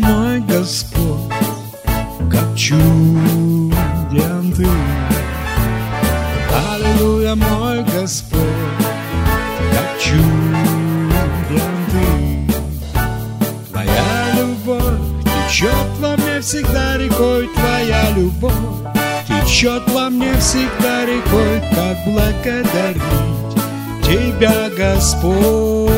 мой Господь, как чуден Ты. Аллилуйя, мой Господь, как чуден Ты. Твоя любовь течет во мне всегда рекой, Твоя любовь течет во мне всегда рекой. Как благодарить Тебя, Господь.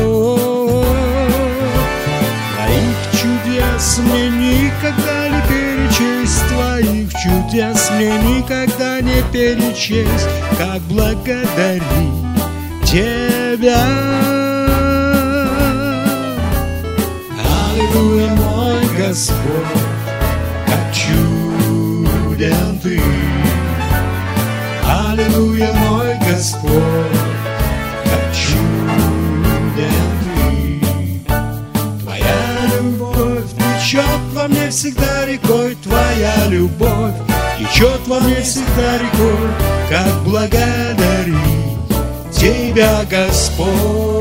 Твоих чудес мне никогда не перечесть, Твоих чудес мне никогда не перечесть. Как благодарить Тебя. Аллилуйя, мой Господь, как чуден Ты. Аллилуйя, мой Господь, как чуден Ты. Твоя любовь течет во мне всегда рекой, Твоя любовь течет во мне всегда рекой. Как благодарить Тебя, Господь.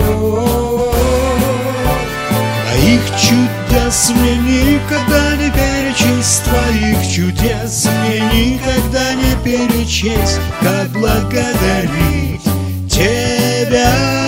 Твоих чудес мне никогда не перечесть, Твоих чудес мне никогда не перечесть. Как благодарить Тебя.